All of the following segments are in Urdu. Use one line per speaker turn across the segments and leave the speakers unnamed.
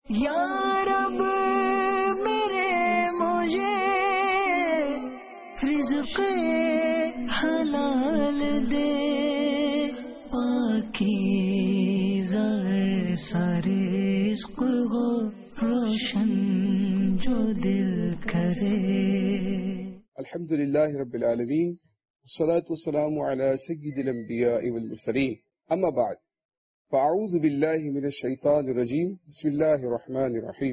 یا رب میرے مجھے رزق حلال دے، پاکیزہ ایسا رزق ہو روشن جو دل کرے۔
الحمدللہ رب العالمین، والصلاة والسلام على سید الانبیاء والمرسلین، اما بعد فاعوذ باللہ من الشیطان الرجیم، بسم اللہ الرحمن الرحیم۔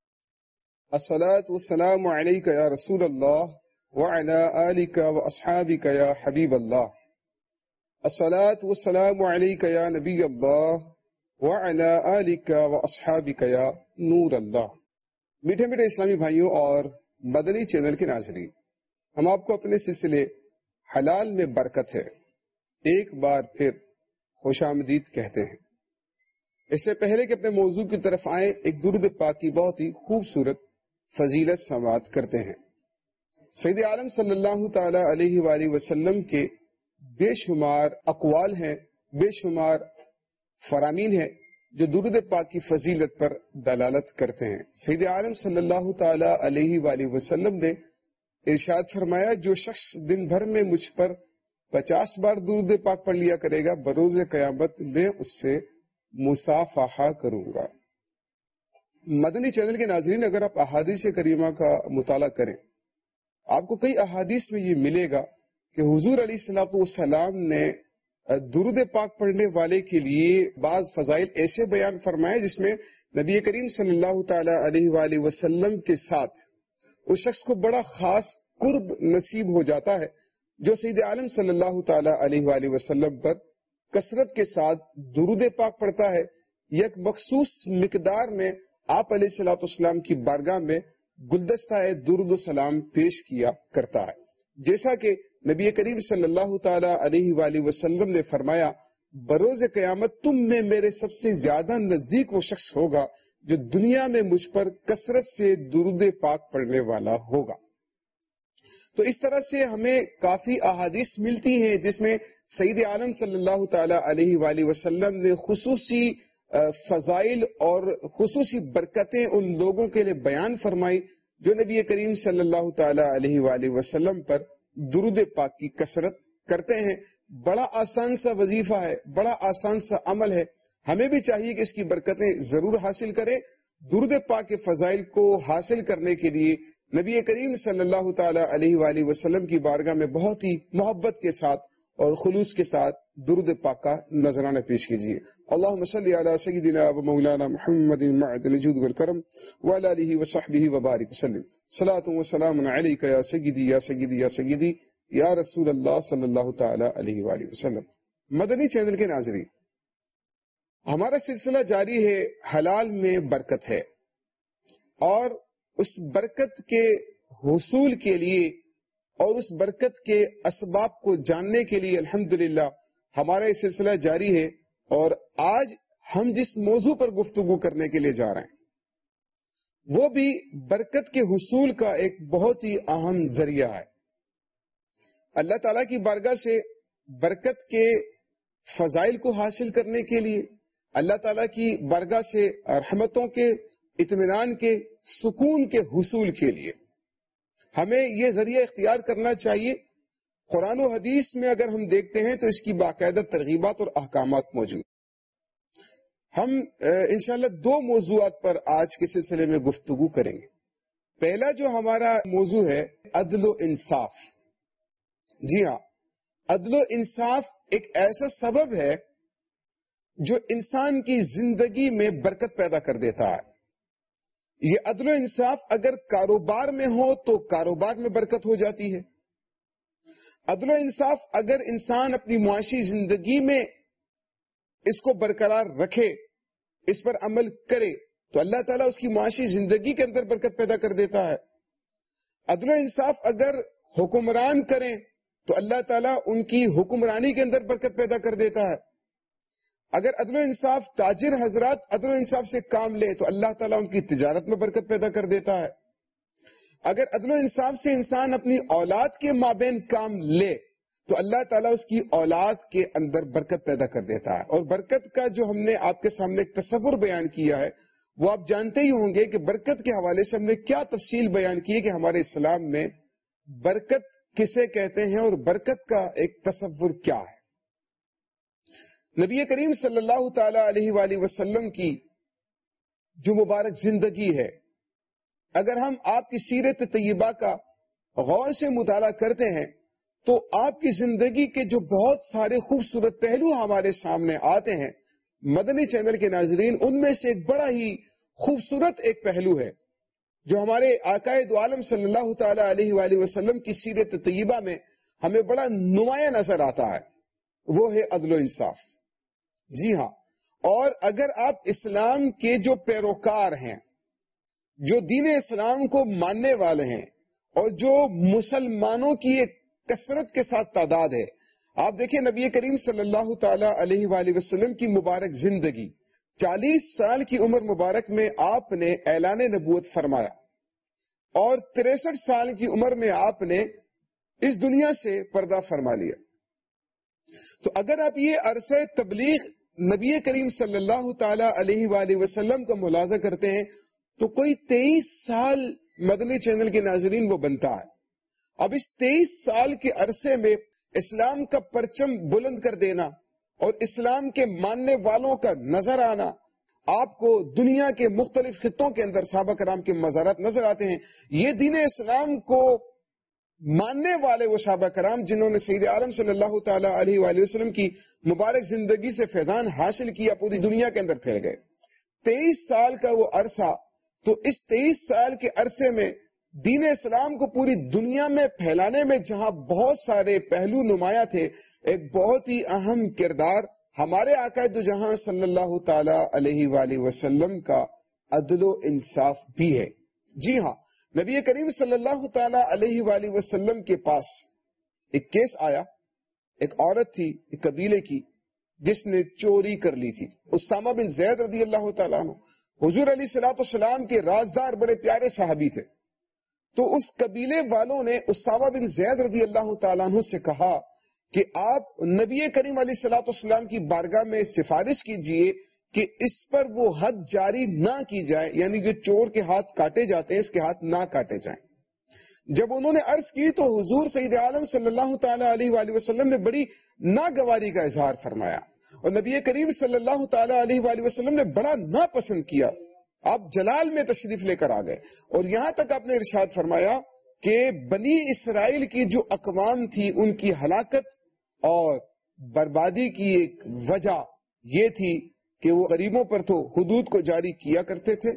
الصلاة والسلام علیک یا رسول اللہ وعلى آلک واصحابک یا حبیب اللہ، الصلاة والسلام علیک یا نبی اللہ وعلى آلک واصحابک یا نور اللہ۔ میٹھے میٹھے اسلامی بھائیوں اور مدنی چینل کے ناظرین، ہم آپ کو اپنے سلسلے حلال میں برکت ہے ایک بار پھر خوش آمدید کہتے ہیں۔ اس سے پہلے کہ اپنے موضوع کی طرف آئیں، ایک درود پاک کی بہت ہی خوبصورت فضیلت سماعت کرتے ہیں۔ سید عالم صلی اللہ تعالی علیہ وآلہ وسلم کے بے شمار اقوال ہیں، بے شمار فرامین ہیں جو درود پاک کی فضیلت پر دلالت کرتے ہیں۔ سید عالم صلی اللہ تعالی علیہ وآلہ وسلم نے ارشاد فرمایا، جو شخص دن بھر میں مجھ پر 50 بار درود پاک پڑھ لیا کرے گا، بروز قیامت میں اس سے مصافحہ کروں گا۔ مدنی چینل کے ناظرین، اگر آپ احادیث کریمہ کا مطالعہ کریں، آپ کو کئی احادیث میں یہ ملے گا کہ حضور علیہ الصلوۃ والسلام نے درود پاک پڑھنے والے کے لیے بعض فضائل ایسے بیان فرمائے جس میں نبی کریم صلی اللہ تعالی علیہ وآلہ وسلم کے ساتھ اس شخص کو بڑا خاص قرب نصیب ہو جاتا ہے جو سید عالم صلی اللہ تعالی علیہ وآلہ وسلم پر کثرت کے ساتھ درود پاک پڑھتا ہے۔ یک مخصوص مقدار میں آپ علیہ الصلوۃ والسلام کی بارگاہ میں گلدستہ درود و سلام پیش کیا کرتا ہے، جیسا کہ نبی کریم صلی اللہ تعالی علیہ وآلہ وسلم نے فرمایا، بروز قیامت تم میں میرے سب سے زیادہ نزدیک وہ شخص ہوگا جو دنیا میں مجھ پر کثرت سے درود پاک پڑھنے والا ہوگا۔ تو اس طرح سے ہمیں کافی احادیث ملتی ہیں جس میں سید عالم صلی اللہ تعالی علیہ وآلہ وسلم نے خصوصی فضائل اور خصوصی برکتیں ان لوگوں کے لیے بیان فرمائی جو نبی کریم صلی اللہ تعالی علیہ وآلہ وسلم پر درود پاک کی کثرت کرتے ہیں۔ بڑا آسان سا وظیفہ ہے، بڑا آسان سا عمل ہے، ہمیں بھی چاہیے کہ اس کی برکتیں ضرور حاصل کریں۔ درود پاک کے فضائل کو حاصل کرنے کے لیے نبی کریم صلی اللہ تعالی علیہ وآلہ وسلم کی بارگاہ میں بہت ہی محبت کے ساتھ اور خلوص کے ساتھ درود پاک کا نذرانہ پیش کیجیے۔ اللہم صلی علی سیدنا و مولانا محمد معدن الجود والکرم وعلی آلہ وصحبہ وبارک وسلم۔ صلاۃ و سلام علیک یا سیدی یا سیدی یا سیدی یا رسول اللہ صلی اللہ تعالی علیہ وآلہ وسلم۔ مدنی چینل کے ناظرین، ہمارا سلسلہ جاری ہے حلال میں برکت ہے، اور اس برکت کے حصول کے لیے اور اس برکت کے اسباب کو جاننے کے لیے الحمدللہ ہمارا یہ سلسلہ جاری ہے۔ اور آج ہم جس موضوع پر گفتگو کرنے کے لیے جا رہے ہیں وہ بھی برکت کے حصول کا ایک بہت ہی اہم ذریعہ ہے۔ اللہ تعالیٰ کی بارگاہ سے برکت کے فضائل کو حاصل کرنے کے لیے، اللہ تعالیٰ کی بارگاہ سے رحمتوں کے، اطمینان کے، سکون کے حصول کے لیے ہمیں یہ ذریعہ اختیار کرنا چاہیے۔ قرآن و حدیث میں اگر ہم دیکھتے ہیں تو اس کی باقاعدہ ترغیبات اور احکامات موجود۔ ہم انشاءاللہ 2 موضوعات پر آج کے سلسلے میں گفتگو کریں گے۔ پہلا جو ہمارا موضوع ہے عدل و انصاف۔ جی ہاں، عدل و انصاف ایک ایسا سبب ہے جو انسان کی زندگی میں برکت پیدا کر دیتا ہے۔ یہ عدل و انصاف اگر کاروبار میں ہو تو کاروبار میں برکت ہو جاتی ہے۔ عدل و انصاف اگر انسان اپنی معاشی زندگی میں اس کو برقرار رکھے، اس پر عمل کرے، تو اللہ تعالیٰ اس کی معاشی زندگی کے اندر برکت پیدا کر دیتا ہے۔ عدل و انصاف اگر حکمران کریں تو اللہ تعالیٰ ان کی حکمرانی کے اندر برکت پیدا کر دیتا ہے۔ اگر عدل و انصاف تاجر حضرات عدل و انصاف سے کام لے تو اللہ تعالیٰ ان کی تجارت میں برکت پیدا کر دیتا ہے۔ اگر عدل و انصاف سے انسان اپنی اولاد کے مابین کام لے تو اللہ تعالیٰ اس کی اولاد کے اندر برکت پیدا کر دیتا ہے۔ اور برکت کا جو ہم نے آپ کے سامنے ایک تصور بیان کیا ہے وہ آپ جانتے ہی ہوں گے کہ برکت کے حوالے سے ہم نے کیا تفصیل بیان کی ہے کہ ہمارے اسلام میں برکت کسے کہتے ہیں اور برکت کا ایک تصور کیا ہے۔ نبی کریم صلی اللہ تعالی علیہ وآلہ وسلم کی جو مبارک زندگی ہے، اگر ہم آپ کی سیرت طیبہ کا غور سے مطالعہ کرتے ہیں تو آپ کی زندگی کے جو بہت سارے خوبصورت پہلو ہمارے سامنے آتے ہیں، مدنی چینل کے ناظرین، ان میں سے ایک بڑا ہی خوبصورت ایک پہلو ہے جو ہمارے آقائے دو عالم صلی اللہ تعالی علیہ وآلہ وسلم کی سیرت طیبہ میں ہمیں بڑا نمایاں نظر آتا ہے، وہ ہے عدل و انصاف۔ جی ہاں، اور اگر آپ اسلام کے جو پیروکار ہیں، جو دین اسلام کو ماننے والے ہیں، اور جو مسلمانوں کی ایک کثرت کے ساتھ تعداد ہے، آپ دیکھیں نبی کریم صلی اللہ تعالی علیہ وآلہ وسلم کی مبارک زندگی، 40 سال کی عمر مبارک میں آپ نے اعلان نبوت فرمایا اور 63 سال کی عمر میں آپ نے اس دنیا سے پردہ فرما لیا۔ تو اگر آپ یہ عرصہ تبلیغ نبی کریم صلی اللہ تعالی علیہ وآلہ وسلم کا ملاحظہ کرتے ہیں تو کوئی 23 سال مدنی چینل کے ناظرین وہ بنتا ہے۔ اب اس 23 سال کے عرصے میں اسلام کا پرچم بلند کر دینا اور اسلام کے ماننے والوں کا نظر آنا، آپ کو دنیا کے مختلف خطوں کے اندر صحابہ کرام کے مزارات نظر آتے ہیں۔ یہ دین اسلام کو ماننے والے وہ صحابہ کرام جنہوں نے سید عالم صلی اللہ تعالی علیہ وآلہ وسلم کی مبارک زندگی سے فیضان حاصل کیا، پوری دنیا کے اندر پھیل گئے۔ 23 سال کا وہ عرصہ، تو اس 23 سال کے عرصے میں دین اسلام کو پوری دنیا میں پھیلانے میں جہاں بہت سارے پہلو نمایاں تھے، ایک بہت ہی اہم کردار ہمارے آقا دو جہاں صلی اللہ تعالی علیہ وآلہ وسلم کا عدل و انصاف بھی ہے۔ جی ہاں، نبی کریم صلی اللہ تعالی علیہ وآلہ وسلم کے پاس ایک کیس آیا، ایک عورت تھی ایک قبیلے کی جس نے چوری کر لی تھی۔ اسامہ بن زید رضی اللہ تعالیٰ عنہ حضور علیہ الصلوۃ والسلام کے رازدار بڑے پیارے صحابی تھے۔ تو اس قبیلے والوں نے اسامہ بن زید رضی اللہ تعالیٰ عنہ سے کہا کہ آپ نبی کریم علیہ الصلوۃ والسلام کی بارگاہ میں سفارش کیجئے کہ اس پر وہ حد جاری نہ کی جائے، یعنی جو چور کے ہاتھ کاٹے جاتے ہیں اس کے ہاتھ نہ کاٹے جائیں۔ جب انہوں نے عرض کی تو حضور سید عالم صلی اللہ تعالی علیہ وآلہ وسلم نے بڑی ناگواری کا اظہار فرمایا اور نبی کریم صلی اللہ تعالی علیہ وآلہ وسلم نے بڑا ناپسند کیا۔ آپ جلال میں تشریف لے کر آ گئے اور یہاں تک آپ نے ارشاد فرمایا کہ بنی اسرائیل کی جو اقوام تھی ان کی ہلاکت اور بربادی کی ایک وجہ یہ تھی کہ وہ غریبوں پر تو حدود کو جاری کیا کرتے تھے،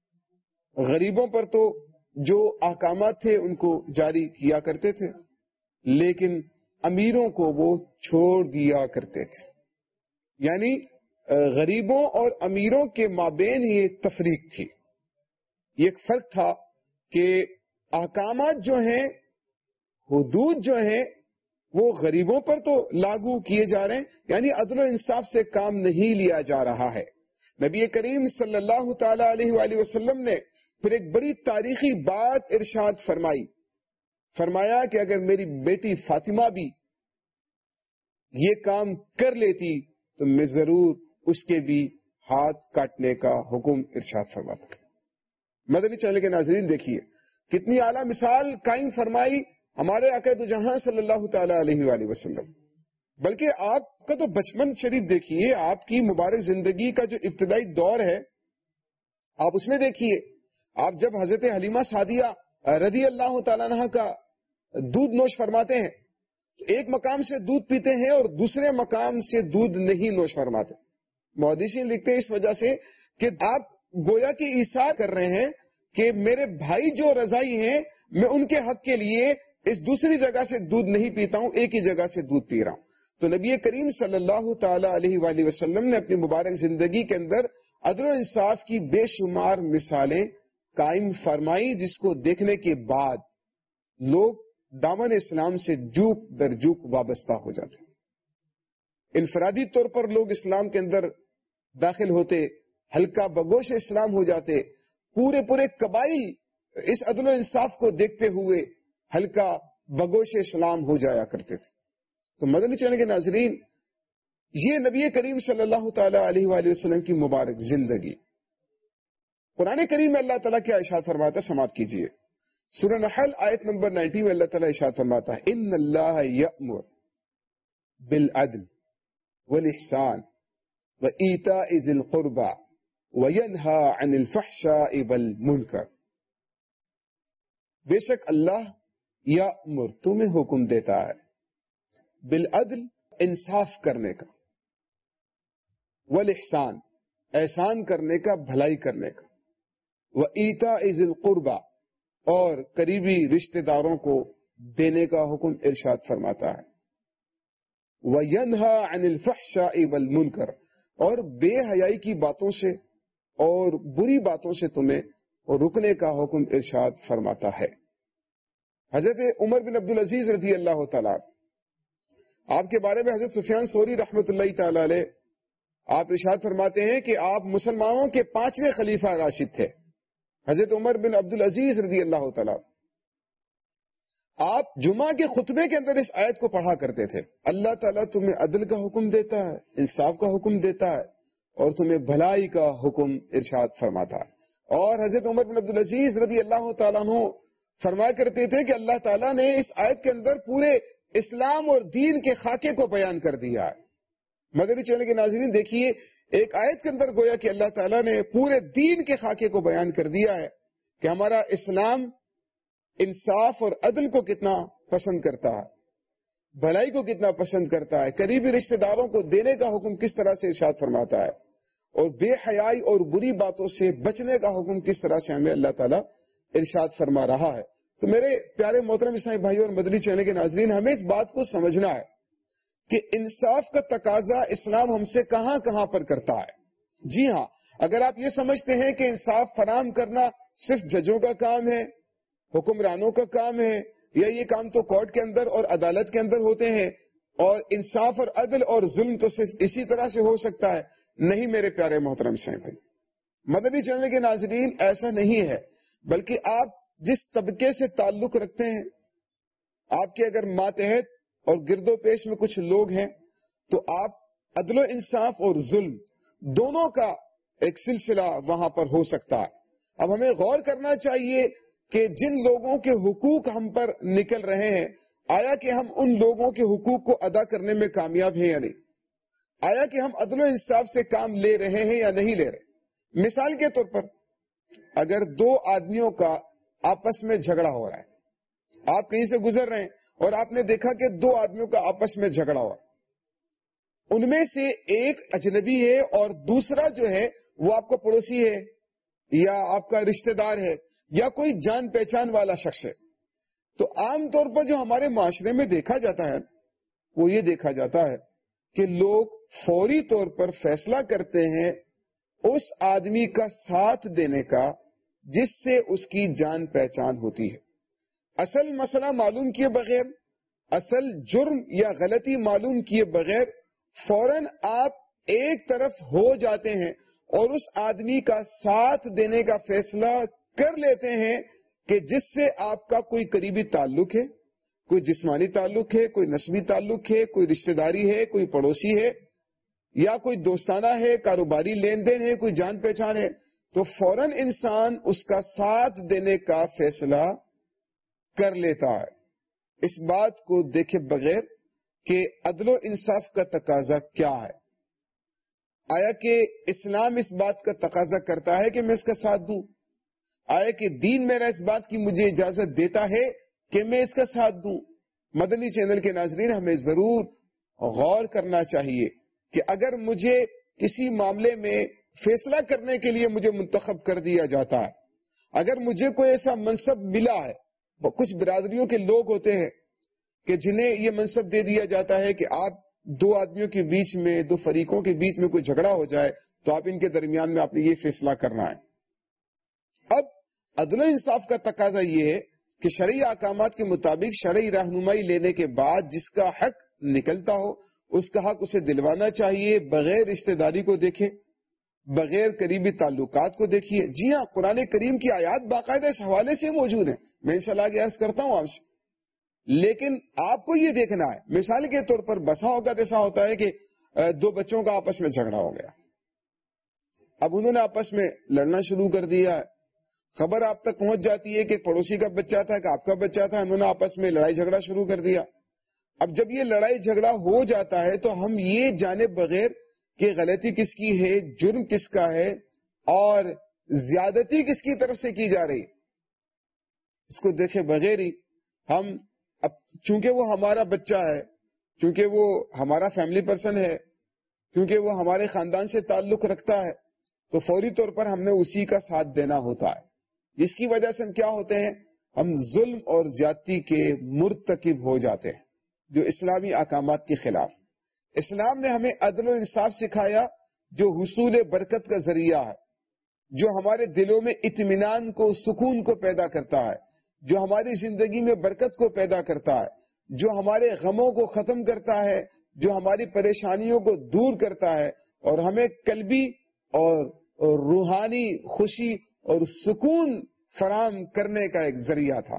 غریبوں پر تو جو احکامات تھے ان کو جاری کیا کرتے تھے، لیکن امیروں کو وہ چھوڑ دیا کرتے تھے۔ یعنی غریبوں اور امیروں کے مابین یہ تفریق تھی، یہ ایک فرق تھا کہ احکامات جو ہیں، حدود جو ہیں، وہ غریبوں پر تو لاگو کیے جا رہے ہیں، یعنی عدل و انصاف سے کام نہیں لیا جا رہا ہے۔ نبی کریم صلی اللہ تعالی علیہ وآلہ وسلم نے پھر ایک بڑی تاریخی بات ارشاد فرمایا کہ اگر میری بیٹی فاطمہ بھی یہ کام کر لیتی تو میں ضرور اس کے بھی ہاتھ کاٹنے کا حکم ارشاد فرماتا۔ مدنی چینل کے ناظرین دیکھیے کتنی اعلیٰ مثال قائم فرمائی ہمارے آقا دو جہاں صلی اللہ تعالی علیہ وآلہ وسلم۔ بلکہ آپ کا تو بچپن شریف دیکھیے، آپ کی مبارک زندگی کا جو ابتدائی دور ہے آپ اس میں دیکھیے، آپ جب حضرت حلیمہ سعدیہ رضی اللہ تعالیٰ عنہ کا دودھ نوش فرماتے ہیں تو ایک مقام سے دودھ پیتے ہیں اور دوسرے مقام سے دودھ نہیں نوش فرماتے۔ محدثین لکھتے ہیں اس وجہ سے کہ آپ گویا کی ایثار کر رہے ہیں کہ میرے بھائی جو رضائی ہیں میں ان کے حق کے لیے اس دوسری جگہ سے دودھ نہیں پیتا ہوں، ایک ہی جگہ سے دودھ پی رہا ہوں۔ تو نبی کریم صلی اللہ تعالی علیہ وآلہ وسلم نے اپنی مبارک زندگی کے اندر عدل و انصاف کی بے شمار مثالیں قائم فرمائی، جس کو دیکھنے کے بعد لوگ دامن اسلام سے جوک در جوک وابستہ ہو جاتے۔ انفرادی طور پر لوگ اسلام کے اندر داخل ہوتے، ہلکا بگوش اسلام ہو جاتے، پورے قبائل اس عدل و انصاف کو دیکھتے ہوئے ہلکا بگوش اسلام ہو جایا کرتے تھے۔ تو مدنی چینل کے ناظرین، یہ نبی کریم صلی اللہ تعالی علیہ وآلہ وسلم کی مبارک زندگی، قرآن کریم میں اللہ تعالیٰ کیا ارشاد فرماتا ہے، سماعت کیجیے۔ سورہ نحل آیت نمبر 90 میں اللہ تعالیٰ ارشاد فرماتا ہے، ان اللہ یأمر بالعدل والاحسان وایتاء ذی القربى وینہی عن الفحشاء والمنکر۔ بے شک اللہ یأمر تمہیں حکم دیتا ہے، بالعدل انصاف کرنے کا، والاحسان احسان کرنے کا، بھلائی کرنے کا، وایتاء ذی القربى اور قریبی رشتہ داروں کو دینے کا حکم ارشاد فرماتا ہے، وینہی عن الفحشاء والمنکر اور بے حیائی کی باتوں سے اور بری باتوں سے تمہیں رکنے کا حکم ارشاد فرماتا ہے۔ حضرت عمر بن عبدالعزیز رضی اللہ تعالیٰ آپ کے بارے میں حضرت سفیان ثوری رحمۃ اللہ تعالی علیہ آپ ارشاد فرماتے ہیں کہ آپ مسلمانوں کے 5ویں خلیفہ راشد تھے، حضرت عمر بن عبدالعزیز رضی اللہ تعالیٰ۔ آپ جمعہ کے خطبے کے اندر اس آیت کو پڑھا کرتے تھے، اللہ تعالیٰ تمہیں عدل کا حکم دیتا ہے، انصاف کا حکم دیتا ہے اور تمہیں بھلائی کا حکم ارشاد فرماتا ہے۔ اور حضرت عمر بن عبدالعزیز رضی اللہ تعالیٰ عنہ فرمایا کرتے تھے کہ اللہ تعالیٰ نے اس آیت کے اندر پورے اسلام اور دین کے خاکے کو بیان کر دیا ہے۔ مدنی چینل کے ناظرین دیکھیے، ایک آیت کے اندر گویا کہ اللہ تعالیٰ نے پورے دین کے خاکے کو بیان کر دیا ہے کہ ہمارا اسلام انصاف اور عدل کو کتنا پسند کرتا ہے، بھلائی کو کتنا پسند کرتا ہے، قریبی رشتہ داروں کو دینے کا حکم کس طرح سے ارشاد فرماتا ہے، اور بے حیائی اور بری باتوں سے بچنے کا حکم کس طرح سے ہمیں اللہ تعالیٰ ارشاد فرما رہا ہے۔ تو میرے پیارے محترم اسلامی بھائیوں اور مدنی چینل کے ناظرین، ہمیں اس بات کو سمجھنا ہے کہ انصاف کا تقاضا اسلام ہم سے کہاں کہاں پر کرتا ہے۔ جی ہاں، اگر آپ یہ سمجھتے ہیں کہ انصاف فراہم کرنا صرف ججوں کا کام ہے، حکمرانوں کا کام ہے، یا یہ کام تو کورٹ کے اندر اور عدالت کے اندر ہوتے ہیں، اور انصاف اور عدل اور ظلم تو صرف اسی طرح سے ہو سکتا ہے، نہیں میرے پیارے محترم اسلامی بھائی، مدنی چینل کے ناظرین، ایسا نہیں ہے۔ بلکہ آپ جس طبقے سے تعلق رکھتے ہیں، آپ کے اگر ماتحت اور گرد و پیش میں کچھ لوگ ہیں، تو آپ عدل و انصاف اور ظلم دونوں کا ایک سلسلہ وہاں پر ہو سکتا ہے۔ اب ہمیں غور کرنا چاہیے کہ جن لوگوں کے حقوق ہم پر نکل رہے ہیں، آیا کہ ہم ان لوگوں کے حقوق کو ادا کرنے میں کامیاب ہیں یا نہیں؟ آیا کہ ہم عدل و انصاف سے کام لے رہے ہیں یا نہیں لے رہے؟ مثال کے طور پر، اگر 2 آدمیوں کا آپس میں جھگڑا ہو رہا ہے، آپ کہیں سے گزر رہے ہیں اور آپ نے دیکھا کہ 2 آدمیوں کا آپس میں جھگڑا ہوا، ان میں سے ایک اجنبی ہے اور دوسرا جو ہے وہ آپ کا پڑوسی ہے یا آپ کا رشتہ دار ہے یا کوئی جان پہچان والا شخص ہے، تو عام طور پر جو ہمارے معاشرے میں دیکھا جاتا ہے وہ یہ دیکھا جاتا ہے کہ لوگ فوری طور پر فیصلہ کرتے ہیں اس آدمی کا ساتھ دینے کا جس سے اس کی جان پہچان ہوتی ہے۔ اصل مسئلہ معلوم کیے بغیر، اصل جرم یا غلطی معلوم کیے بغیر فوراً آپ ایک طرف ہو جاتے ہیں اور اس آدمی کا ساتھ دینے کا فیصلہ کر لیتے ہیں کہ جس سے آپ کا کوئی قریبی تعلق ہے، کوئی جسمانی تعلق ہے، کوئی نسبی تعلق ہے، کوئی رشتہ داری ہے، کوئی پڑوسی ہے یا کوئی دوستانہ ہے، کاروباری لین دین ہے، کوئی جان پہچان ہے، تو فوراً انسان اس کا ساتھ دینے کا فیصلہ کر لیتا ہے، اس بات کو دیکھے بغیر کہ عدل و انصاف کا تقاضا کیا ہے۔ آیا کہ اسلام اس بات کا تقاضا کرتا ہے کہ میں اس کا ساتھ دوں؟ آیا کہ دین میرا اس بات کی مجھے اجازت دیتا ہے کہ میں اس کا ساتھ دوں؟ مدنی چینل کے ناظرین، ہمیں ضرور غور کرنا چاہیے کہ اگر مجھے کسی معاملے میں فیصلہ کرنے کے لیے مجھے منتخب کر دیا جاتا ہے، اگر مجھے کوئی ایسا منصب ملا ہے، کچھ برادریوں کے لوگ ہوتے ہیں کہ جنہیں یہ منصب دے دیا جاتا ہے کہ آپ 2 آدمیوں کے بیچ میں، 2 فریقوں کے بیچ میں کوئی جھگڑا ہو جائے تو آپ ان کے درمیان میں آپ نے یہ فیصلہ کرنا ہے۔ اب عدل و انصاف کا تقاضا یہ ہے کہ شرعی احکامات کے مطابق شرعی رہنمائی لینے کے بعد جس کا حق نکلتا ہو اس کا حق اسے دلوانا چاہیے، بغیر رشتہ داری کو دیکھے، بغیر قریبی تعلقات کو دیکھیے۔ جی ہاں، قرآن کریم کی آیات باقاعدہ اس حوالے سے موجود ہیں، میں انشاءاللہ آگے عرض کرتا ہوں آپ سے، لیکن آپ کو یہ دیکھنا ہے، مثال کے طور پر بسا اوقات ایسا ہوتا ہے کہ 2 بچوں کا آپس میں جھگڑا ہو گیا، اب انہوں نے آپس میں لڑنا شروع کر دیا ہے. خبر آپ تک پہنچ جاتی ہے کہ ایک پڑوسی کا بچہ تھا کہ آپ کا بچہ تھا, انہوں نے آپس میں لڑائی جھگڑا شروع کر دیا. اب جب یہ لڑائی جھگڑا ہو جاتا ہے تو ہم یہ جانے بغیر کہ غلطی کس کی ہے, جرم کس کا ہے اور زیادتی کس کی طرف سے کی جا رہی, اس کو دیکھے بغیر ہی ہم, اب چونکہ وہ ہمارا بچہ ہے, چونکہ وہ ہمارا فیملی پرسن ہے, کیونکہ وہ ہمارے خاندان سے تعلق رکھتا ہے, تو فوری طور پر ہم نے اسی کا ساتھ دینا ہوتا ہے. جس کی وجہ سے ہم کیا ہوتے ہیں, ہم ظلم اور زیادتی کے مرتکب ہو جاتے ہیں, جو اسلامی احکامات کے خلاف. اسلام نے ہمیں عدل و انصاف سکھایا جو حصول برکت کا ذریعہ ہے, جو ہمارے دلوں میں اطمینان کو, سکون کو پیدا کرتا ہے, جو ہماری زندگی میں برکت کو پیدا کرتا ہے, جو ہمارے غموں کو ختم کرتا ہے, جو ہماری پریشانیوں کو دور کرتا ہے اور ہمیں قلبی اور روحانی خوشی اور سکون فراہم کرنے کا ایک ذریعہ تھا.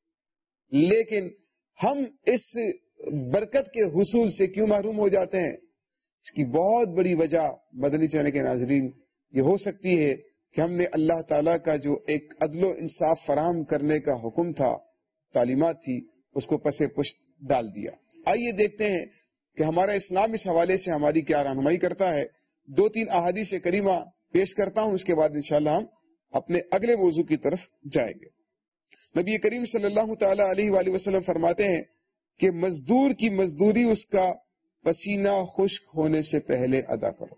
لیکن ہم اس برکت کے حصول سے کیوں محروم ہو جاتے ہیں؟ اس کی بہت بڑی وجہ مدنی چینل کے ناظرین یہ ہو سکتی ہے کہ ہم نے اللہ تعالیٰ کا جو ایک عدل و انصاف فراہم کرنے کا حکم تھا, تعلیمات تھی, اس کو پس پشت ڈال دیا. آئیے دیکھتے ہیں کہ ہمارا اسلام اس حوالے سے ہماری کیا رہنمائی کرتا ہے. 2-3 احادیث کریمہ پیش کرتا ہوں, اس کے بعد انشاءاللہ ہم اپنے اگلے موضوع کی طرف جائیں گے. نبی کریم صلی اللہ تعالی علیہ وآلہ وسلم فرماتے ہیں کہ مزدور کی مزدوری اس کا پسینہ خشک ہونے سے پہلے ادا کرو.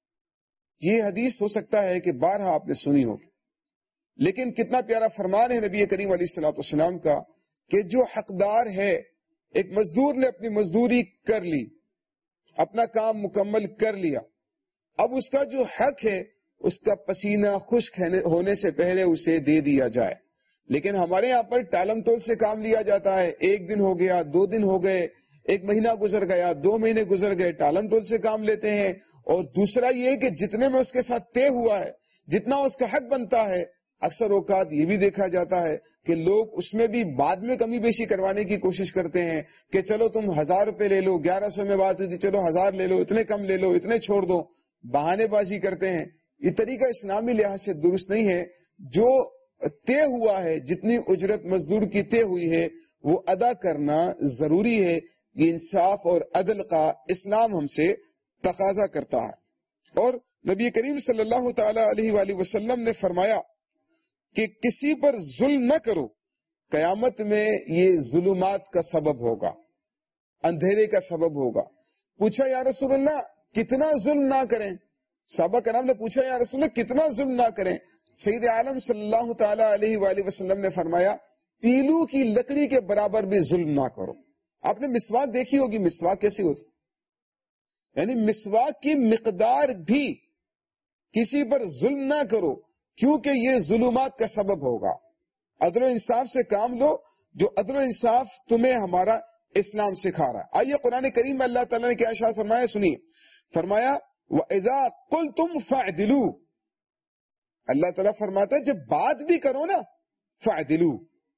یہ حدیث ہو سکتا ہے کہ بارہا آپ نے سنی ہوگی, لیکن کتنا پیارا فرمان ہے نبی کریم علیہ الصلوۃ والسلام کا کہ جو حقدار ہے, ایک مزدور نے اپنی مزدوری کر لی, اپنا کام مکمل کر لیا, اب اس کا جو حق ہے اس کا پسینہ خشک ہونے سے پہلے اسے دے دیا جائے. لیکن ہمارے یہاں پر ٹالم ٹول سے کام لیا جاتا ہے. 1 دن ہو گیا, 2 دن ہو گئے, 1 مہینہ گزر گیا, 2 مہینے گزر گئے, ٹالم ٹول سے کام لیتے ہیں. اور دوسرا یہ کہ جتنے میں اس کے ساتھ طے ہوا ہے, جتنا اس کا حق بنتا ہے, اکثر اوقات یہ بھی دیکھا جاتا ہے کہ لوگ اس میں بھی بعد میں کمی بیشی کروانے کی کوشش کرتے ہیں کہ چلو تم 1000 روپے لے لو, 1100 میں بات ہوئی تھی, چلو 1000 لے لو, اتنے کم لے لو, اتنے چھوڑ دو, بہانے بازی کرتے ہیں. یہ طریقہ اسلامی لحاظ سے درست نہیں ہے. جو طے ہوا ہے, جتنی اجرت مزدور کی طے ہوئی ہے وہ ادا کرنا ضروری ہے. یہ انصاف اور عدل کا اسلام ہم سے تقاضا کرتا ہے. اور نبی کریم صلی اللہ تعالی علیہ وآلہ وسلم نے فرمایا کہ کسی پر ظلم نہ کرو, قیامت میں یہ ظلمات کا سبب ہوگا, اندھیرے کا سبب ہوگا. پوچھا یا رسول اللہ کتنا ظلم نہ کریں؟ صحابہ کرام نے پوچھا یا رسول اللہ کتنا ظلم نہ کریں؟ سید عالم صلی اللہ تعالی علیہ وآلہ وسلم نے فرمایا پیلو کی لکڑی کے برابر بھی ظلم نہ کرو. آپ نے مسواک دیکھی ہوگی, مسواک کیسی ہوتی, یعنی مسواک کی مقدار بھی کسی پر ظلم نہ کرو, کیونکہ یہ ظلمات کا سبب ہوگا. عدل و انصاف سے کام لو, جو عدل و انصاف تمہیں ہمارا اسلام سکھا رہا ہے. آئیے قرآن کریم میں اللہ تعالیٰ نے کیا ارشاد فرمایا, سنیے. فرمایا وَإِذَا قُلْتُمْ فَاعْدِلُوا, اللہ تعالیٰ فرماتا ہے جب بات بھی کرو نا, فَاعْدِلُوا,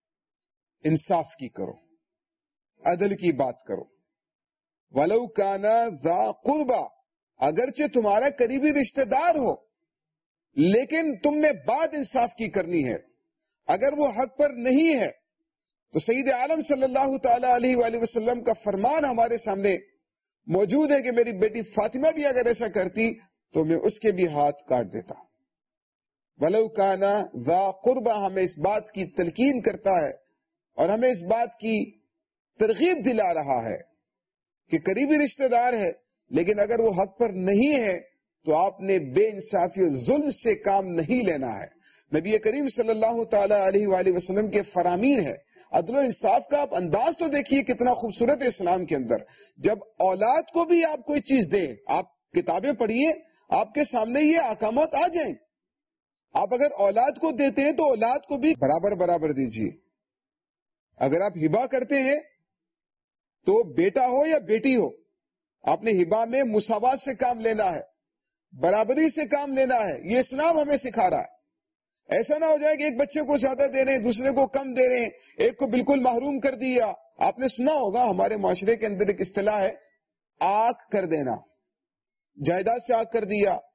انصاف کی کرو, عدل کی بات کرو. وَلَوْ كَانَ ذَا قُرْبَى, اگرچہ تمہارا قریبی رشتہ دار ہو, لیکن تم نے بات انصاف کی کرنی ہے. اگر وہ حق پر نہیں ہے تو سید عالم صلی اللہ تعالی علیہ وآلہ وسلم کا فرمان ہمارے سامنے موجود ہے کہ میری بیٹی فاطمہ بھی اگر ایسا کرتی تو میں اس کے بھی ہاتھ کاٹ دیتا. وَلَوْ كَانَ ذَا قُرْبَى, ہمیں اس بات کی تلقین کرتا ہے اور ہمیں اس بات کی ترغیب دلا رہا ہے کہ قریبی رشتہ دار ہے, لیکن اگر وہ حق پر نہیں ہے تو آپ نے بے انصافی اور ظلم سے کام نہیں لینا ہے. نبی کریم صلی اللہ تعالی علیہ وآلہ وسلم کے فرامین ہے. عدل و انصاف کا آپ انداز تو دیکھیے کتنا خوبصورت ہے اسلام کے اندر. جب اولاد کو بھی آپ کوئی چیز دیں, آپ کتابیں پڑھیے, آپ کے سامنے یہ احکامات آ جائیں. آپ اگر اولاد کو دیتے ہیں تو اولاد کو بھی برابر برابر دیجیے. اگر آپ ہبہ کرتے ہیں تو بیٹا ہو یا بیٹی ہو, آپ نے ہبہ میں مساوات سے کام لینا ہے, برابری سے کام لینا ہے. یہ اسلام ہمیں سکھا رہا ہے. ایسا نہ ہو جائے کہ ایک بچے کو زیادہ دے رہے ہیں, دوسرے کو کم دے رہے ہیں, ایک کو بالکل محروم کر دیا. آپ نے سنا ہوگا ہمارے معاشرے کے اندر ایک اصطلاح ہے, آنکھ کر دینا, جائیداد سے آنکھ کر دیا.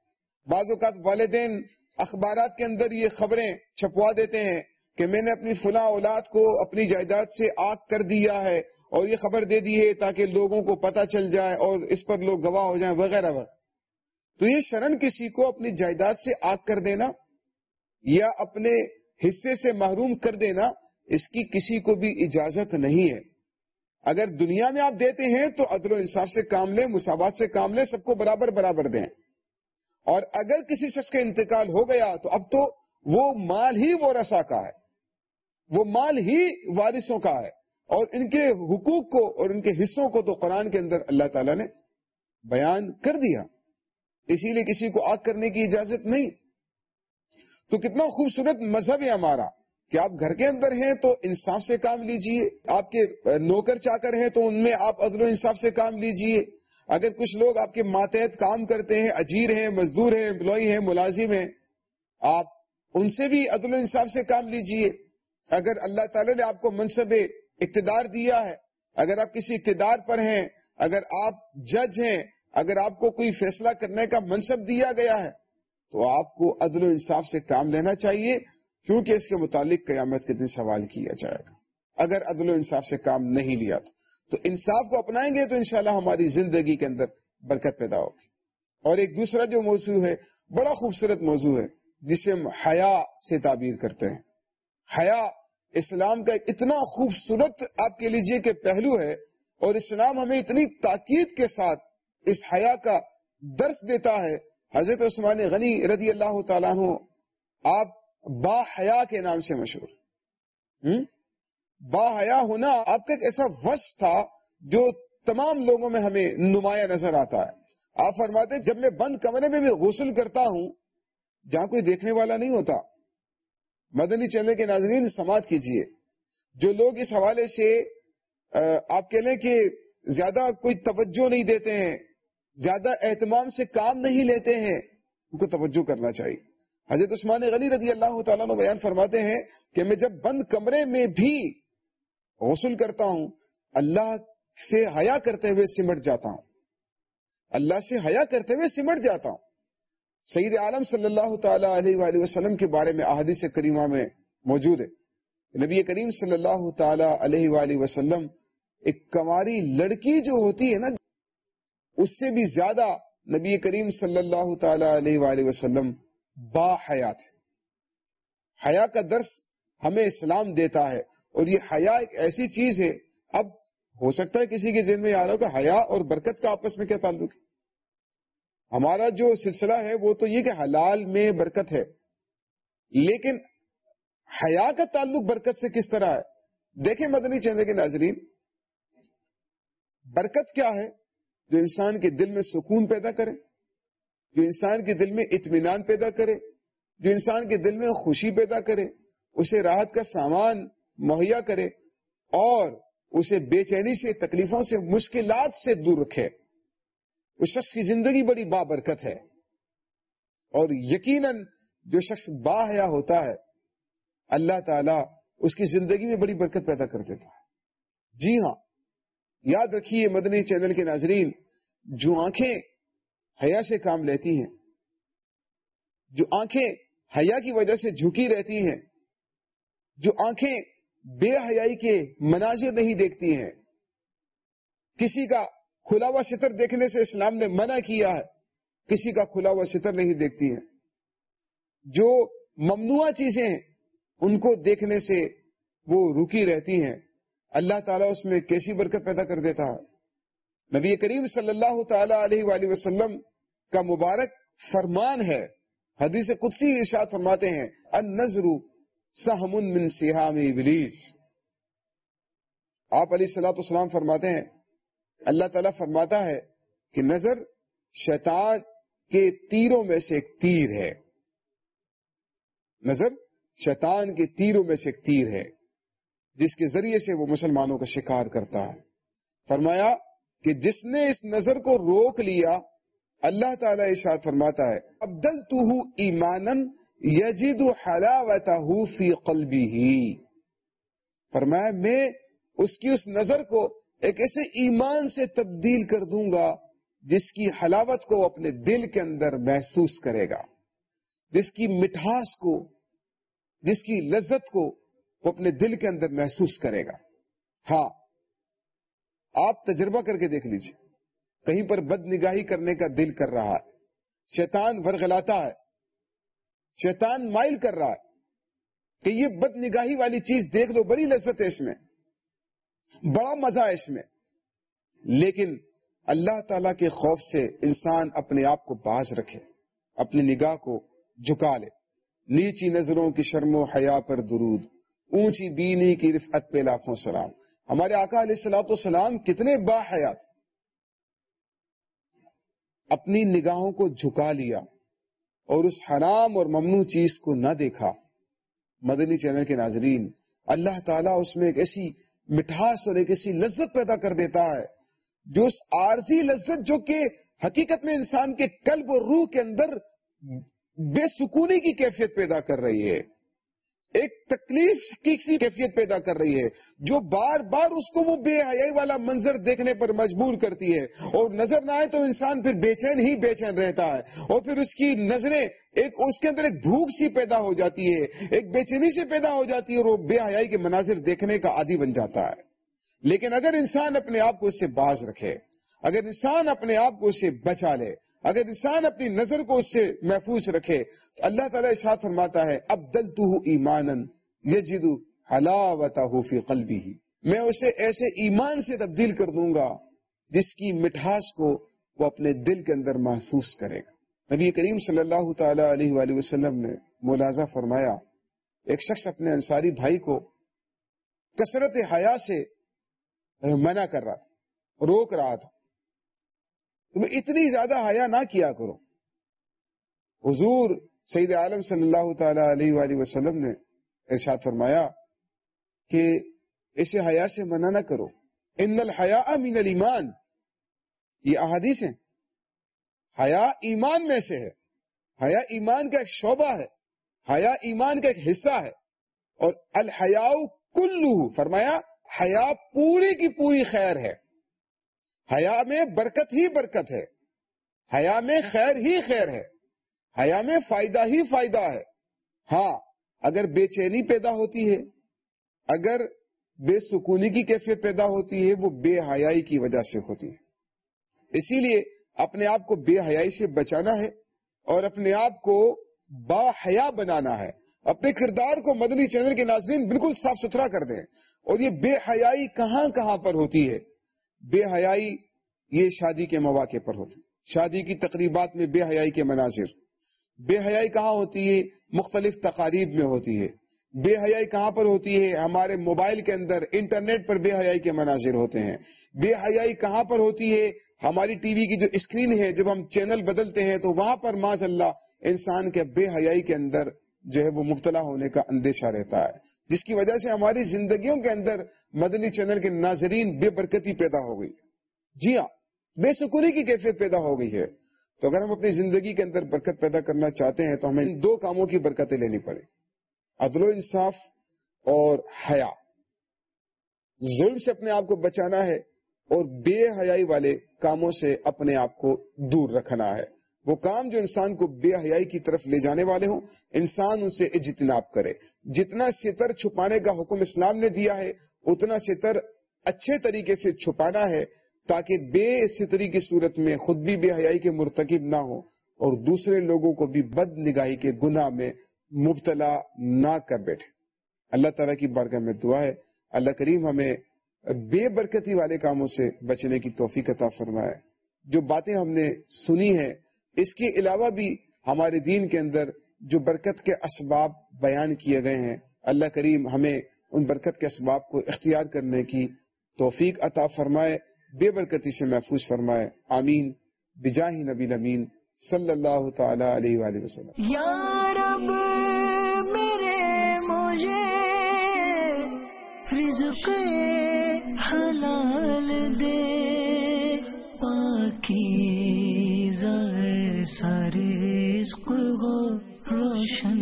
بعض اوقات والدین اخبارات کے اندر یہ خبریں چھپوا دیتے ہیں کہ میں نے اپنی فلاں اولاد کو اپنی جائیداد سے آگ کر دیا ہے اور یہ خبر دے دی ہے تاکہ لوگوں کو پتہ چل جائے اور اس پر لوگ گواہ ہو جائیں وغیرہ وغیرہ. تو یہ شرن کسی کو اپنی جائیداد سے آگ کر دینا یا اپنے حصے سے محروم کر دینا، اس کی کسی کو بھی اجازت نہیں ہے. اگر دنیا میں آپ دیتے ہیں تو عدل و انصاف سے کام لیں، مساوات سے کام لیں، سب کو برابر برابر دیں. اور اگر کسی شخص کا انتقال ہو گیا تو اب تو وہ مال ہی ورثاء کا ہے، وہ مال ہی وارثوں کا ہے، اور ان کے حقوق کو اور ان کے حصوں کو تو قرآن کے اندر اللہ تعالیٰ نے بیان کر دیا. اسی لیے کسی کو آگ کرنے کی اجازت نہیں. تو کتنا خوبصورت مذہب ہے ہمارا کہ آپ گھر کے اندر ہیں تو انصاف سے کام لیجئے، آپ کے نوکر چاکر ہیں تو ان میں آپ عدل و انصاف سے کام لیجئے. اگر کچھ لوگ آپ کے ماتحت کام کرتے ہیں، اجیر ہیں، مزدور ہیں، امپلائی ہیں، ملازم ہیں، آپ ان سے بھی عدل و انصاف سے کام لیجئے. اگر اللہ تعالی نے آپ کو منصب اقتدار دیا ہے، اگر آپ کسی اقتدار پر ہیں، اگر آپ جج ہیں، اگر آپ کو کوئی فیصلہ کرنے کا منصب دیا گیا ہے تو آپ کو عدل و انصاف سے کام لینا چاہیے، کیونکہ اس کے متعلق قیامت کے دن سوال کیا جائے گا اگر عدل و انصاف سے کام نہیں لیا تو انصاف کو اپنائیں گے تو انشاءاللہ ہماری زندگی کے اندر برکت پیدا ہوگی. اور ایک دوسرا جو موضوع ہے بڑا خوبصورت موضوع ہے جسے ہم حیا سے تعبیر کرتے ہیں. حیا اسلام کا ایک اتنا خوبصورت آپ کہہ لیجئے کہ پہلو ہے، اور اسلام ہمیں اتنی تاکید کے ساتھ اس حیا کا درس دیتا ہے. حضرت عثمان غنی رضی اللہ تعالیٰ عنہ آپ با حیا کے نام سے مشہور. با حیا ہونا آپ کا ایک ایسا وصف تھا جو تمام لوگوں میں ہمیں نمایاں نظر آتا ہے. آپ فرماتے ہیں جب میں بند کمرے میں بھی غسل کرتا ہوں جہاں کوئی دیکھنے والا نہیں ہوتا. مدنی چینل کے ناظرین سماعت کیجئے، جو لوگ اس حوالے سے آپ کہہ لیں کہ زیادہ کوئی توجہ نہیں دیتے ہیں، زیادہ اہتمام سے کام نہیں لیتے ہیں، ان کو توجہ کرنا چاہیے. حضرت عثمان غنی رضی اللہ تعالیٰ عنہ بیان فرماتے ہیں کہ میں جب بند کمرے میں بھی غسل کرتا ہوں اللہ سے حیا کرتے ہوئے سمٹ جاتا ہوں، اللہ سے حیا کرتے ہوئے سمٹ جاتا ہوں. سید عالم صلی اللہ تعالیٰ علیہ وآلہ وسلم کے بارے میں احادیث کریمہ میں موجود ہے. نبی کریم صلی اللہ تعالیٰ علیہ وآلہ وسلم ایک کنواری لڑکی جو ہوتی ہے نا، اس سے بھی زیادہ نبی کریم صلی اللہ تعالیٰ علیہ وآلہ وسلم با حیا تھے. حیا کا درس ہمیں اسلام دیتا ہے، اور یہ حیا ایک ایسی چیز ہے. اب ہو سکتا ہے کسی کے ذہن میں آ رہا ہو کہ حیا اور برکت کا آپس میں کیا تعلق ہے. ہمارا جو سلسلہ ہے وہ تو یہ کہ حلال میں برکت ہے، لیکن حیا کا تعلق برکت سے کس طرح ہے؟ دیکھیں مدنی چینل کے ناظرین، برکت کیا ہے؟ جو انسان کے دل میں سکون پیدا کرے، جو انسان کے دل میں اطمینان پیدا کرے، جو انسان کے دل میں خوشی پیدا کرے، اسے راحت کا سامان مہیا کرے اور اسے بے چینی سے، تکلیفوں سے، مشکلات سے دور رکھے، اس شخص کی زندگی بڑی بابرکت ہے. اور یقیناً جو شخص با حیا ہوتا ہے اللہ تعالیٰ اس کی زندگی میں بڑی برکت پیدا کر دیتا ہے. جی ہاں، یاد رکھیے مدنی چینل کے ناظرین، جو آنکھیں حیا سے کام لیتی ہیں، جو آنکھیں حیا کی وجہ سے جھکی رہتی ہیں، جو آنکھیں بے حیائی کے مناظر نہیں دیکھتی ہیں، کسی کا کھلا ہوا ستر دیکھنے سے اسلام نے منع کیا ہے، کسی کا کھلا ہوا ستر نہیں دیکھتی ہیں، جو ممنوع چیزیں ہیں ان کو دیکھنے سے وہ رکی رہتی ہیں، اللہ تعالیٰ اس میں کیسی برکت پیدا کر دیتا ہے. نبی کریم صلی اللہ تعالی علیہ وآلہ وسلم کا مبارک فرمان ہے، حدیث قدسی ارشاد فرماتے ہیں النظر سہم من سہام ابلیس. آپ علیہ الصلوۃ والسلام فرماتے ہیں، اللہ تعالیٰ فرماتا ہے کہ نظر شیطان کے تیروں میں سے ایک تیر ہے. نظر شیطان کے تیروں میں سے ایک تیر ہے جس کے ذریعے سے وہ مسلمانوں کا شکار کرتا ہے. فرمایا کہ جس نے اس نظر کو روک لیا، اللہ تعالیٰ ارشاد فرماتا ہے ابدلتہ ایمانا یجد حلاوتہ فی قلبہ. فرمایا میں اس کی اس نظر کو ایک ایسے ایمان سے تبدیل کر دوں گا جس کی حلاوت کو وہ اپنے دل کے اندر محسوس کرے گا، جس کی مٹھاس کو، جس کی لذت کو وہ اپنے دل کے اندر محسوس کرے گا۔ ہاں، آپ تجربہ کر کے دیکھ لیجیے، کہیں پر بد نگاہی کرنے کا دل کر رہا ہے، شیطان ورغلاتا ہے، شیطان مائل کر رہا ہے کہ یہ بد نگاہی والی چیز دیکھ لو، بڑی لذت ہے اس میں، بڑا مزہ ہے اس میں، لیکن اللہ تعالیٰ کے خوف سے انسان اپنے آپ کو باز رکھے، اپنی نگاہ کو جھکا لے۔ نیچی نظروں کی شرم و حیا پر درود، اونچی بینی کی رفعت پہ لاکھوں سلام۔ ہمارے آقا علیہ الصلوۃ والسلام کتنے با حیا تھے، اپنی نگاہوں کو جھکا لیا اور اس حرام اور ممنوع چیز کو نہ دیکھا۔ مدنی چینل کے ناظرین، اللہ تعالیٰ اس میں ایک ایسی مٹھاس اور ایک ایسی لذت پیدا کر دیتا ہے، جو اس عارضی لذت جو کہ حقیقت میں انسان کے قلب اور روح کے اندر بے سکونی کی کیفیت پیدا کر رہی ہے، ایک تکلیف کی سی کیفیت پیدا کر رہی ہے، جو بار بار اس کو وہ بے حیائی والا منظر دیکھنے پر مجبور کرتی ہے، اور نظر نہ آئے تو انسان پھر بے چین ہی بے چین رہتا ہے، اور پھر اس کی نظریں اس کے اندر ایک بھوک سی پیدا ہو جاتی ہے، ایک بے چینی سے پیدا ہو جاتی ہے، اور وہ بے حیائی کے مناظر دیکھنے کا عادی بن جاتا ہے۔ لیکن اگر انسان اپنے آپ کو اس سے باز رکھے، اگر انسان اپنے آپ کو اس سے بچا لے، اگر انسان اپنی نظر کو اس سے محفوظ رکھے، تو اللہ تعالیٰ ارشاد فرماتا ہے ابدلتہ ایمانا یجد حلاوتہ فی قلبہ، میں اسے ایسے ایمان سے تبدیل کر دوں گا جس کی مٹھاس کو وہ اپنے دل کے اندر محسوس کرے گا۔ نبی کریم صلی اللہ تعالی علیہ وآلہ وسلم نے ملاحظہ فرمایا، ایک شخص اپنے انصاری بھائی کو کثرت حیا سے منع کر رہا تھا، روک رہا تھا، تمہیں اتنی زیادہ حیا نہ کیا کرو۔ حضور سید عالم صلی اللہ تعالی علیہ وآلہ وسلم نے ارشاد فرمایا کہ اسے حیا سے منع نہ کرو، ان الحیاء من الایمان، یہ احادیث ہیں، حیا ایمان میں سے ہے، حیا ایمان کا ایک شعبہ ہے، حیا ایمان کا ایک حصہ ہے، اور الحیاء کلہ، فرمایا حیا پوری کی پوری خیر ہے، حیا میں برکت ہی برکت ہے، حیا میں خیر ہی خیر ہے، حیا میں فائدہ ہی فائدہ ہے۔ ہاں، اگر بے چینی پیدا ہوتی ہے، اگر بے سکونی کی کیفیت پیدا ہوتی ہے، وہ بے حیائی کی وجہ سے ہوتی ہے۔ اسی لیے اپنے آپ کو بے حیائی سے بچانا ہے اور اپنے آپ کو با حیا بنانا ہے۔ اپنے کردار کو مدنی چینل کے ناظرین بالکل صاف ستھرا کر دیں۔ اور یہ بے حیائی کہاں کہاں پر ہوتی ہے؟ بے حیائی یہ شادی کے مواقع پر ہوتی ہے، شادی کی تقریبات میں بے حیائی کے مناظر۔ بے حیائی کہاں ہوتی ہے؟ مختلف تقاریب میں ہوتی ہے۔ بے حیائی کہاں پر ہوتی ہے؟ ہمارے موبائل کے اندر، انٹرنیٹ پر بے حیائی کے مناظر ہوتے ہیں۔ بے حیائی کہاں پر ہوتی ہے؟ ہماری ٹی وی کی جو اسکرین ہے، جب ہم چینل بدلتے ہیں تو وہاں پر معاذ اللہ انسان کے بے حیائی کے اندر جو ہے وہ مبتلا ہونے کا اندیشہ رہتا ہے، جس کی وجہ سے ہماری زندگیوں کے اندر مدنی چینل کے ناظرین بے برکتی پیدا ہو گئی، جی ہاں، بے سکونی کی کیفیت پیدا ہو گئی ہے۔ تو اگر ہم اپنی زندگی کے اندر برکت پیدا کرنا چاہتے ہیں تو ہمیں ان دو کاموں کی برکتیں لینی پڑے، عدل و انصاف اور حیا۔ ظلم سے اپنے آپ کو بچانا ہے اور بے حیائی والے کاموں سے اپنے آپ کو دور رکھنا ہے۔ وہ کام جو انسان کو بے حیائی کی طرف لے جانے والے ہوں، انسان ان سے اجتناب کرے۔ جتنا ستر چھپانے کا حکم اسلام نے دیا ہے، اتنا ستر اچھے طریقے سے چھپانا ہے، تاکہ بے ستری کی صورت میں خود بھی بے حیائی کے مرتکب نہ ہو اور دوسرے لوگوں کو بھی بد نگاہی کے گناہ میں مبتلا نہ کر بیٹھے۔ اللہ تعالیٰ کی بارگاہ میں دعا ہے، اللہ کریم ہمیں بے برکتی والے کاموں سے بچنے کی توفیق عطا فرمائے۔ جو باتیں ہم نے سنی ہیں، اس کے علاوہ بھی ہمارے دین کے اندر جو برکت کے اسباب بیان کیے گئے ہیں، اللہ کریم ہمیں ان برکت کے اسباب کو اختیار کرنے کی توفیق عطا فرمائے، بے برکتی سے محفوظ فرمائے، آمین، بجاہ نبی الامین صلی اللہ تعالی علیہ وآلہ وسلم۔
یا رب میرے مجھے رزق حلال دے، پاکیزہ سا رزق ہو روشن